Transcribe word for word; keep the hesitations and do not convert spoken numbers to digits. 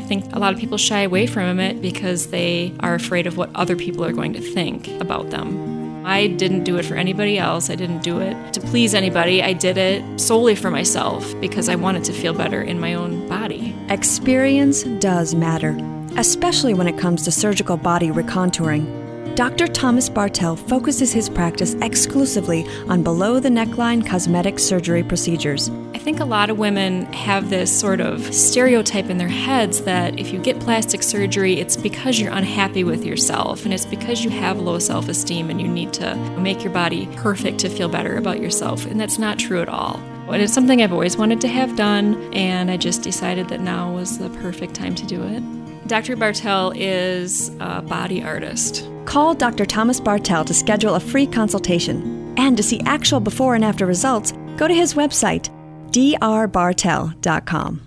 think a lot of people shy away from it because they are afraid of what other people are going to think about them. I didn't do it for anybody else. I didn't do it to please anybody. I did it solely for myself because I wanted to feel better in my own body. Experience does matter, especially when it comes to surgical body recontouring. Doctor Thomas Bartel focuses his practice exclusively on below-the-neckline cosmetic surgery procedures. I think a lot of women have this sort of stereotype in their heads that if you get plastic surgery, it's because you're unhappy with yourself, and it's because you have low self-esteem and you need to make your body perfect to feel better about yourself, and that's not true at all. And it's something I've always wanted to have done, and I just decided that now was the perfect time to do it. Doctor Bartel is a body artist. Call Doctor Thomas Bartel to schedule a free consultation. And to see actual before and after results, go to his website, d r bartel dot com.